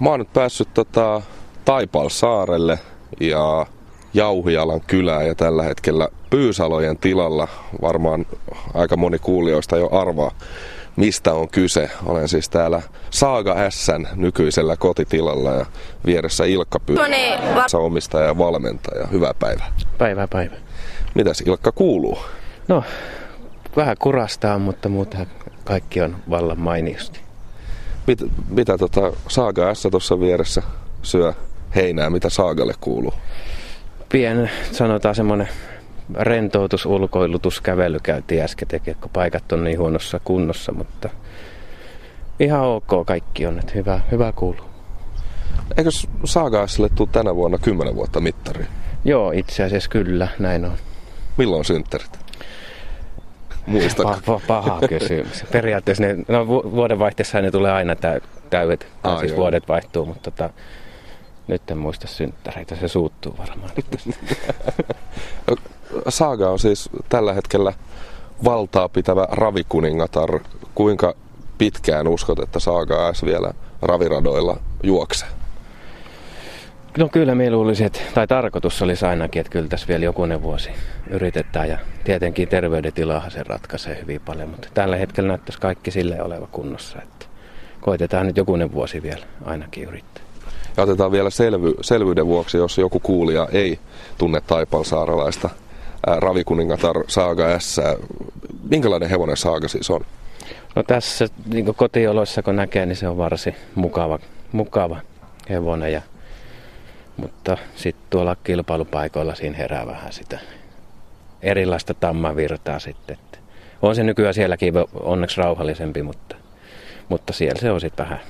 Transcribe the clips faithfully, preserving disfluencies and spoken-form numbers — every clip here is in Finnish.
Mä oon nyt päässyt tota, Taipalsaarelle ja Jauhialan kylään ja tällä hetkellä Pyysalojen tilalla. Varmaan aika moni kuulijoista jo arvaa, mistä on kyse. Olen siis täällä Saaga S:n nykyisellä kotitilalla ja vieressä Ilkka Pyysä, omistaja ja valmentaja. Hyvää päivää. Päivää päivää. Mitäs Ilkka kuuluu? No, vähän kurastaa, mutta muuten kaikki on vallan mainiosti. Mit, mitä tota Saaga S tuossa vieressä syö heinää? Mitä Saagalle kuuluu? Pien, sanotaan semmoinen rentoutus, ulkoilutus, kävely käytiin äsken tekemään, kun paikat on niin huonossa kunnossa, mutta ihan ok kaikki on, että hyvä, hyvä kuuluu. Eikö Saaga S:lle tule tänä vuonna kymmenen vuotta mittari? Joo, itse asiassa kyllä, näin on. Milloin on synttärit? Muistatko? Pa- pa- paha kysymys. Periaatteessa ne, no, vuodenvaihteessa ne tulee aina täy- täydet, ah, siis joo. vuodet vaihtuu, mutta tota, nyt en muista synttäreitä, se suuttuu varmaan. Saaga on siis tällä hetkellä valtaa pitävä ravikuningatar. Kuinka pitkään uskot, että Saaga S vielä raviradoilla juoksee? No kyllä minä luulisin, että, tai tarkoitus olisi ainakin, että kyllä tässä vielä jokunen vuosi yritetään ja tietenkin terveydentilahan se ratkaisee hyvin paljon, mutta tällä hetkellä näyttäisi kaikki silleen oleva kunnossa, että koitetaan nyt jokunen vuosi vielä ainakin yrittää. Ja otetaan vielä selvy, selvyyden vuoksi, jos joku kuulija ei tunne taipalsaaralaista ää, ravikuningatar Saaga S. Minkälainen hevonen Saaga siis on? No tässä niin kotioloissa kun näkee, niin se on varsin mukava, mukava hevonen, ja, mutta sitten tuolla kilpailupaikoilla siinä herää vähän sitä erilaista tammavirtaa sitten. Että on se nykyään sielläkin onneksi rauhallisempi, mutta, mutta siellä se on sitten vähän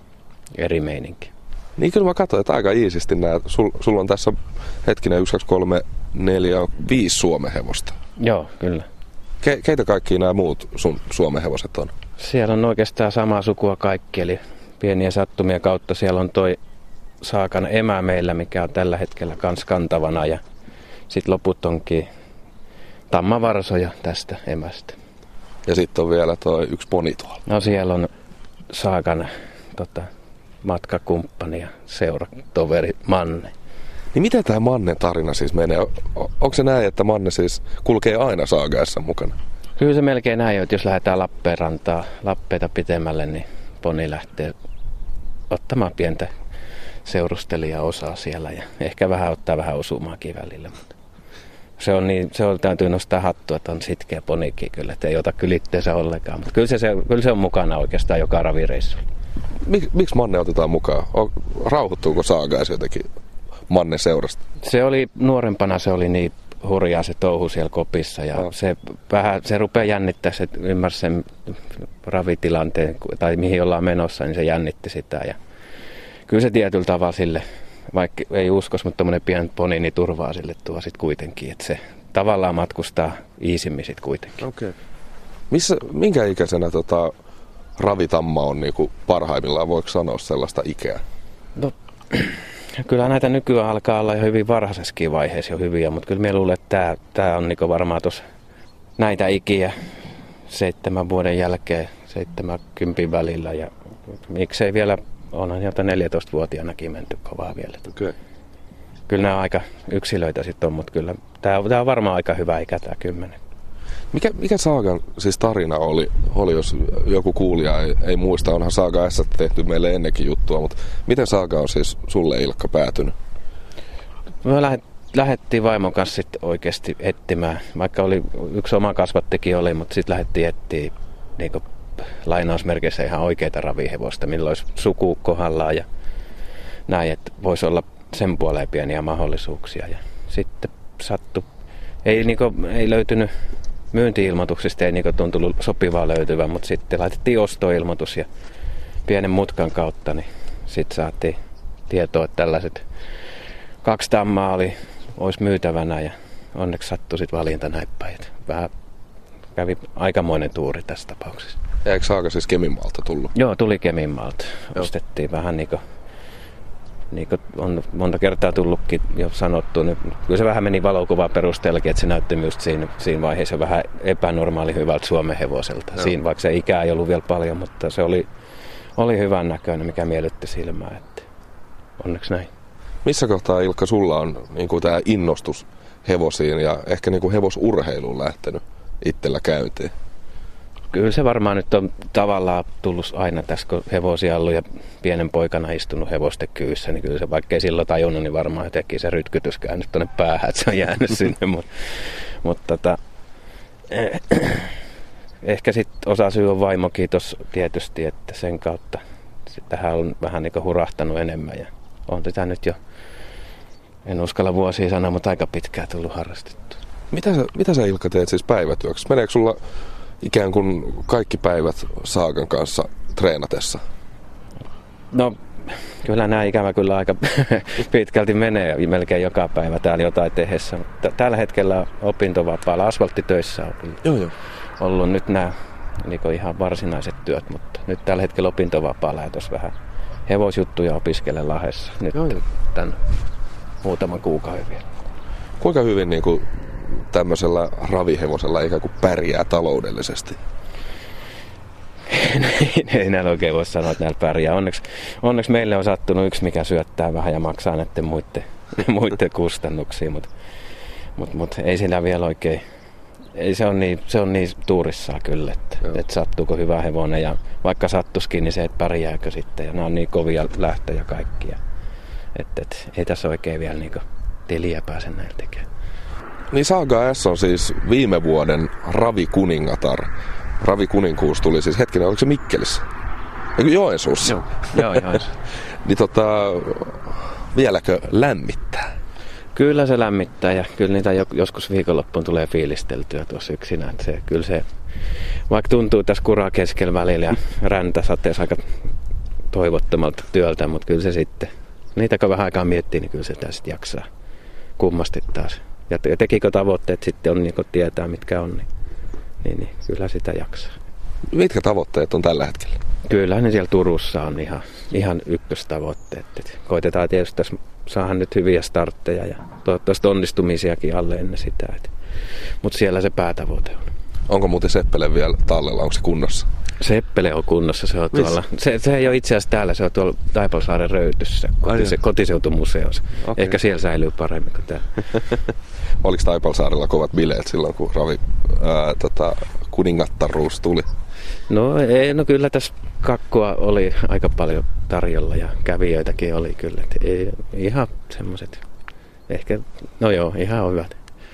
eri meininki. Niin kyllä mä katsoin, että aika iisisti nämä. Sul, sulla on tässä hetkinen yksi, kaksi, kolme, neljä, viisi suomenhevosta. Joo, kyllä. Ke, keitä kaikki nämä muut sun suomenhevoset on? Siellä on oikeastaan samaa sukua kaikki, eli pieniä sattumia kautta. Siellä on toi Saakan emä meillä, mikä on tällä hetkellä kans kantavana, ja sitten loput onkin tammavarsoja tästä emästä. Ja sitten on vielä toi yksi poni tuolla. No siellä on Saakan tota, matkakumppani ja seuratoveri Manne. Niin miten tämä Mannen tarina siis menee? Onko se näin, että Manne siis kulkee aina Saaga S:n mukana? Kyllä se melkein näin, että jos lähdetään Lappeenrantaa, Lappeita pitemmälle, niin poni lähtee ottamaan pientä seurustelijaosaa siellä ja ehkä vähän ottaa vähän osumaakin välillä. Mutta se on niin, se on, täytyy nostaa hattua, että on sitkeä ponikin kyllä, että ei ota kyllä itteensä ollenkaan. Mutta kyllä se, se, kyllä se on mukana oikeastaan joka ravireissulla. Mik, miksi Manne otetaan mukaan? Rauhoittuuko Saaga S jotenkin Manne seurasta? Se oli nuorempana, se oli niin hurjaa se touhu siellä kopissa ja no. se, vähän, se rupeaa jännittää, se ymmärsi sen ravitilanteen tai mihin ollaan menossa, niin se jännitti sitä. Ja kyllä se tietyllä tavalla sille, vaikka ei uskos, mutta tommoinen pieni poni, niin turvaa sille tuo sitten kuitenkin, että se tavallaan matkustaa iisimmin sitten kuitenkin. Okay. Missä, minkä ikäisenä tota, ravitamma on niinku parhaimmillaan, voiko sanoa sellaista ikää? No, kyllä näitä nykyään alkaa olla jo hyvin varhaisessakin vaiheessa jo hyviä, mutta kyllä minä luulen, että tämä, tämä on niinku varmaan tuossa näitä ikiä seitsemän vuoden jälkeen, seitsemänkympin välillä ja miksei vielä, onhan jota neljätoistavuotiaanakin menty kovaa vielä. Okay. Kyllä nämä aika yksilöitä sitten on, mutta kyllä tämä, tämä on varmaan aika hyvä ikä tämä kymmenen. Mikä, mikä Saagan siis tarina oli, oli, jos joku kuulija ei, ei muista, onhan Saaga S tehty meille ennenkin juttua, mutta miten Saaga on siis sulle Ilkka päätynyt? Me lähet, lähdettiin vaimon kanssa sitten oikeasti etsimään, vaikka oli yksi oma kasvattikin oli, mutta sitten lähdettiin etsiä niin kuin lainausmerkeissä ihan oikeita ravihevosta, millä olisi suku kohdallaan ja näin, että voisi olla sen puoleen pieniä mahdollisuuksia. Ja sitten sattui, ei, niin kuin, ei löytynyt myynti-ilmoituksista, ei niin tuntunut sopivaa löytyvän, mutta sitten laitettiin ostoilmoitus ja pienen mutkan kautta, niin sitten saatiin tietoa, että tällaiset kaksi tammaa oli, olisi myytävänä ja onneksi sattui sitten valinta näin päin. Vähän kävi aikamoinen tuuri tässä tapauksessa. Ja eikö Saaga siis Keminmaalta tullut? Joo, tuli Keminmaalta. Ostettiin vähän niin kuin, niin kuin on monta kertaa tullutkin jo sanottu, niin kyllä se vähän meni valokuvaa perusteellakin, että se näytti myös siinä, siinä vaiheessa vähän epänormaali hyvältä Suomen hevoselta. Siinä, vaikka se ikää ei ollut vielä paljon, mutta se oli, oli hyvän näköinen, mikä miellytti silmää. Että onneksi näin. Missä kohtaa, Ilkka, sulla on niin kuin tämä innostus hevosiin ja ehkä niin kuin hevosurheiluun lähtenyt itsellä käyntiin? Kyllä se varmaan nyt on tavallaan tullut aina tässä, kun hevosia ollut ja pienen poikana istunut hevosten kyyssä, niin kyllä se, vaikka ei silloin tajunnut, niin varmaan jotenkin se rytkytys käynyt tuonne päähän, että se on jäänyt sinne. Mutta mut tota, ehkä sitten osa syy on vaimokin tuossa tietysti, että sen kautta tähän on vähän niin kuin hurahtanut enemmän ja on tätä nyt jo, en uskalla vuosia sanoa, mutta aika pitkään tullut harrastettu. Mitä sä, mitä sä Ilkka teet siis päivätyöksi? Meneekö sulla ikään kuin kaikki päivät Saagan kanssa treenatessa? No kyllä nämä ikävä kyllä aika pitkälti menee melkein joka päivä täällä jotain tehdessä. Mutta tällä hetkellä opintovapaalla asfalttitöissä on joo, joo. ollut nyt nämä niin ihan varsinaiset työt, mutta nyt tällä hetkellä opintovapaalla ja tuossa vähän hevosjuttuja opiskelen Lahdessa nyt joo, joo. Tämän muutaman kuukauden vielä. Kuinka hyvin niin kuin tämmöisellä ravihevosella ikään kuin pärjää taloudellisesti? Ei näillä oikein voi sanoa, että näillä pärjää. Onneksi, onneksi meille on sattunut yksi, mikä syöttää vähän ja maksaa näiden muiden, muiden kustannuksia, mutta mut, mut, ei sillä vielä oikein. Ei, se, on niin, se on niin tuurissaan kyllä, että, että sattuuko hyvä hevonen ja vaikka sattuskin, niin se, että pärjääkö sitten. Ja nämä on niin kovia lähtöjä kaikkia, että et, ei tässä oikein vielä niin tiliä pääse näillä tekemään. Niin Saaga S on siis viime vuoden ravikuningatar. Ravikuninkuus tuli siis hetkinen, oliko se Mikkelissä? Eikö Joensuussa? Joo, joo Joensuussa. Niin tota, vieläkö lämmittää? Kyllä se lämmittää ja kyllä niitä joskus viikonloppuun tulee fiilisteltyä tuossa yksinään. Se, kyllä se, vaikka tuntuu tässä kuraa keskellä välillä ja räntä sateessa aika toivottomalta työltä, mutta kyllä se sitten, niitä kun vähän aikaa miettii, niin kyllä se sitten jaksaa kummasti taas. Ja tekikö tavoitteet sitten on, niin kun tietää mitkä on, niin, niin, niin kyllä sitä jaksaa. Mitkä tavoitteet on tällä hetkellä? Kyllä ne siellä Turussa on ihan, ihan ykköstavoitteet. Et koitetaan tietysti tässä saada nyt hyviä startteja ja toivottavasti onnistumisiakin alle ennen sitä. Mutta siellä se päätavoite on. Onko muuten Seppele vielä tallella? Onko se kunnossa? Seppele on kunnossa. Se, on tuolla, se, se ei ole itse asiassa täällä, se on tuolla Taipalsaaren Röytyssä, kotise, kotiseutumuseossa. Okay. Ehkä siellä säilyy paremmin kuin täällä. Oliko Taipalsaarella kovat bileet silloin, kun ravi ää, tota, kuningattaruus tuli? No ei, no kyllä tässä kakkua oli aika paljon tarjolla ja kävijöitäkin oli kyllä. Et ei, ihan semmoiset, ehkä, no joo, ihan hyvät.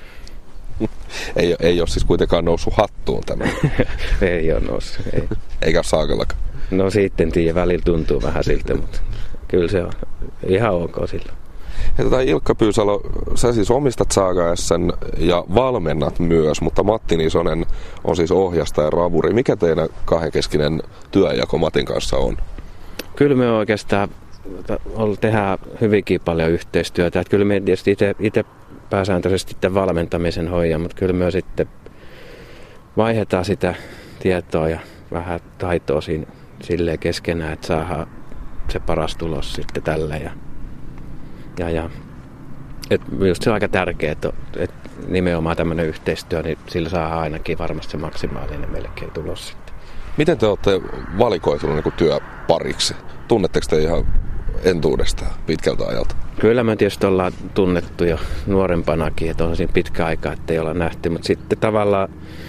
ei, ei ole siis kuitenkaan noussut hattuun tämä. Ei ole noussut, ei. Eikä ole Saagallakaan. No sitten tiedä, välillä tuntuu vähän siltä, mutta kyllä se on ihan ok silloin. Ja tota, Ilkka Pyysalo, sä siis omistat Saaga S:n ja valmennat myös, mutta Matti Nisonen on siis ohjastaja ja ravuri. Mikä teidän kahdenkeskinen työjako Matin kanssa on? Kyllä me oikeastaan tehdään hyvinkin paljon yhteistyötä. Että kyllä me tietysti itse pääsääntöisesti tämän valmentamisen hoidan, mutta kyllä me sitten vaihdetaan sitä tietoa ja vähän taitoa siinä, silleen keskenään, että saadaan se paras tulos sitten tällä. Ja, ja, ja että just se on aika tärkeää, että, että nimenomaan tämmöinen yhteistyö, niin sillä saa ainakin varmasti se maksimaalinen melkein tulos sitten. Miten te olette valikoitunut niin työpariksi? Tunnetteko te ihan entuudestaan pitkältä ajalta? Kyllä me tietysti ollaan tunnettu jo nuorempanakin, että on siinä pitkä aika, ettei olla nähty, mutta sitten tavallaan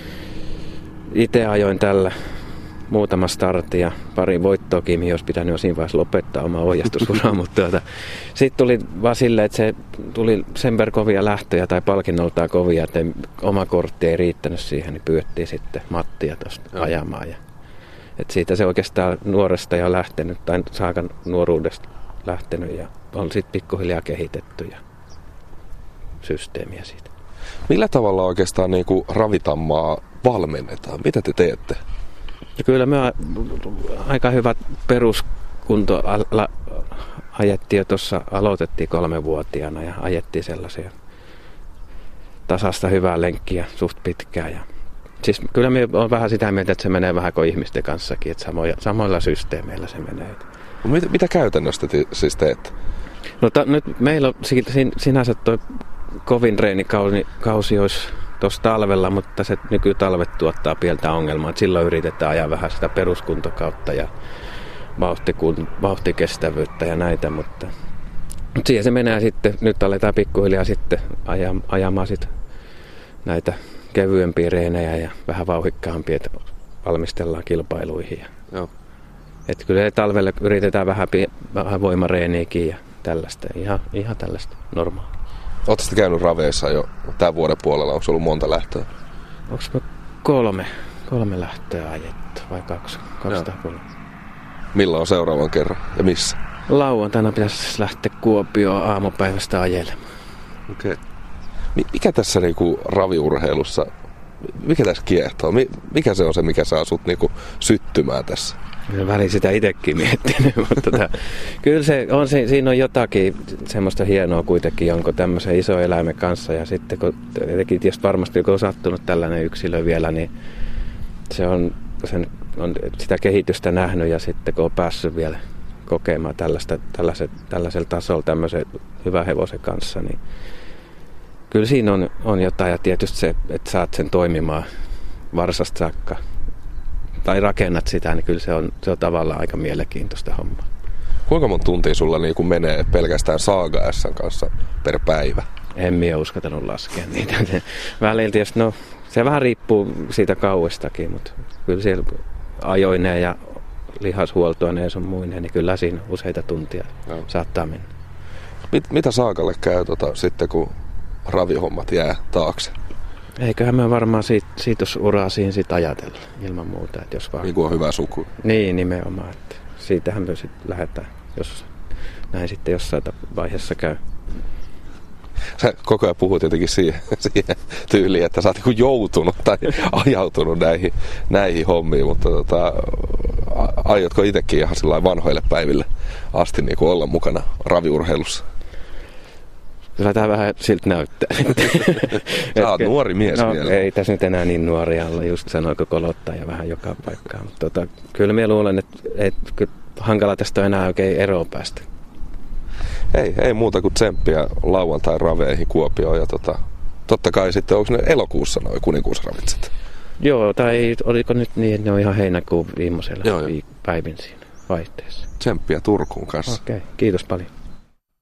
itse ajoin tällä muutama startti ja pari voittoakin, mihin olisi pitänyt jo siinä vaiheessa lopettaa oma ohjastusuraa, mutta tuota, sitten tuli vaan silleen, että se tuli sen verran kovia lähtöjä tai palkinnoltaan kovia, että oma kortti ei riittänyt siihen, niin pyydettiin sitten Mattia tuosta ajamaan. Ja, et siitä se oikeastaan nuoresta jo lähtenyt, tai Saagan nuoruudesta lähtenyt ja on sitten pikkuhiljaa kehitetty ja systeemiä siitä. Millä tavalla oikeastaan niin kuin ravitammaa valmennetaan? Mitä te teette? Kyllä me aika hyvät peruskunto ajettiin jo tuossa, aloitettiin kolmevuotiaana ja ajettiin sellaisia tasasta hyvää lenkkiä suht pitkään. Ja siis kyllä me on vähän sitä mieltä, että se menee vähän kuin ihmisten kanssakin, että samoilla, samoilla systeemeillä se menee. Mitä, mitä käytännössä te siis teette? No ta, nyt meillä on sin, sinänsä tuo kovin treenikausi kausi olisi tuossa talvella, mutta se nykytalvet tuottaa pientä ongelmaa. Et silloin yritetään ajaa vähän sitä peruskuntokautta ja vauhtikestävyyttä ja näitä, mutta Mutta siihen se menee sitten, nyt aletaan pikkuhiljaa sitten ajam, ajamaan sit näitä kevyempiä reenejä ja vähän vauhikkaampia, että valmistellaan kilpailuihin. Ja Joo. että kyllä talvelle yritetään vähän, vähän voimareeniäkin ja tällaista, ihan, ihan tällaista normaalia. Oletko sitten käynyt raveissa jo tämän vuoden puolella? Onko ollut monta lähtöä? Onko me kolme, kolme lähtöä ajettu vai kaksi? kaksi tai kolme. Milloin on seuraavan kerran ja missä? Lauantaina pitäisi lähteä Kuopioon aamupäivästä ajelemaan. Okei. Okay. Mikä tässä niinku raviurheilussa, mikä tässä kiehtoo? Mikä se on se, mikä saa sut niinku syttymään tässä? Väliin sitä itsekin miettinyt, mutta tota, kyllä se on, siinä on jotakin semmoista hienoa kuitenkin, onko tämmöisen iso eläimen kanssa. Ja sitten kun tietenkin tietysti varmasti kun on sattunut tällainen yksilö vielä, niin se on, sen, on sitä kehitystä nähnyt ja sitten kun on päässyt vielä kokemaan tällaista, tällaiset, tällaisella tasolla tämmöisen hyvän hevosen kanssa, niin kyllä siinä on, on jotain ja tietysti se, että saat sen toimimaan varsasta saakka tai rakennat sitä, niin kyllä se on, se on tavallaan aika mielenkiintoista hommaa. Kuinka monta tuntia sulla niin kuin menee pelkästään Saaga S:n kanssa per päivä? En minä uskaltanut laskea niitä. Välillä tietysti, no se vähän riippuu siitä kauestakin, mutta kyllä siellä ajoineen ja lihashuoltoineen ja sun muineen, niin kyllä siinä useita tuntia no. saattaa mennä. Mit, mitä Saagalle käy tota, sitten, kun ravihommat jää taakse? Eiköhän me varmaan siitä, siitä uraa siihen sit ajatella ilman muuta. Että jos vaan... Niin kuin on hyvä suku. Niin, nimenomaan. Että siitähän me sitten lähdetään, jos näin sitten jossain vaiheessa käy. Sä koko ajan puhut jotenkin siihen, siihen tyyliin, että sä oot niin joutunut tai ajautunut näihin, näihin hommiin, mutta tota, aiotko itsekin ihan sillä vanhoille päiville asti niin kuin olla mukana raviurheilussa? Kyllä tämä vähän siltä näyttää. Sä oot nuori mies no, vielä. Ei tässä nyt enää niin nuoria olla, just sanoiko kolottaa ja vähän joka paikkaan. Mutta tota, kyllä minä luulen, että, että hankala tästä on enää oikein eroon päästä. Ei, ei muuta kuin tsemppiä lauantai raveihin Kuopioon ja tota, totta kai sitten onko ne elokuussa noi kuninkuusravitset? Joo, tai oliko nyt niin, että ne on ihan heinäkuun viimeisellä joo, päivin siinä vaihteessa. Tsemppiä Turkuun kanssa. Okei, okay, kiitos paljon.